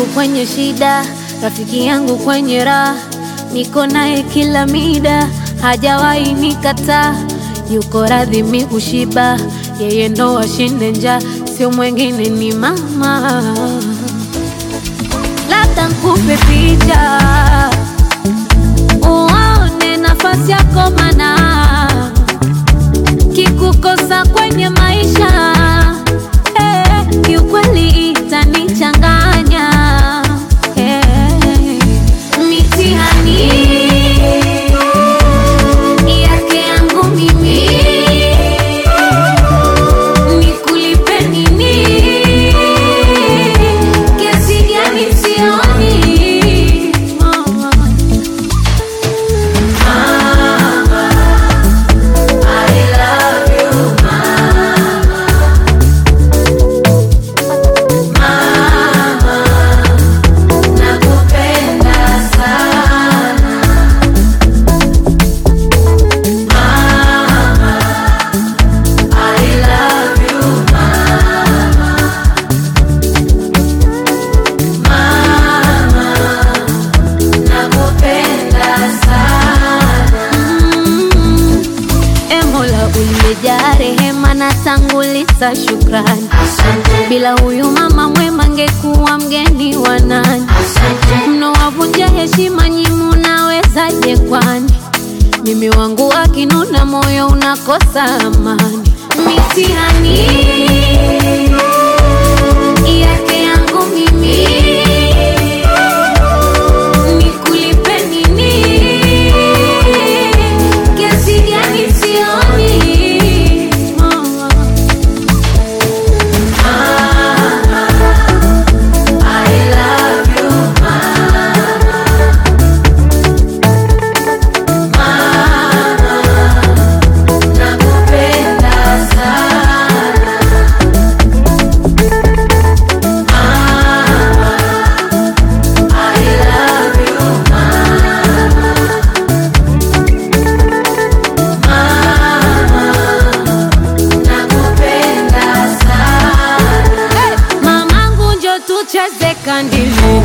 kwenye shida, rafiki yangu kwenye raha, niko naye kila mida, hajawahi nikataa. Yuko radhi mimi kushiba, yeye ndo ashinde njaa, sio mwingine ni mama. Labda nikupe picha uone nafasi yako, mana kikukosa kwenye maisha kiukweli itanichanganya. Mitihani yake yangu mimi, nikulipe nini? Kiasi gani sioni. Umejaa rehema na tanguliza shukrani. Bila huyu mama mwema ngekuwa mgeni wa nani? Mnowavunja heshima nyimu, nawezaje kwani? Mimi wangu akinuna moyo unakosa amani. Mitihani yake yangu mimi, nikulipe nini? Kiasi gani sioni. Tucheze kandili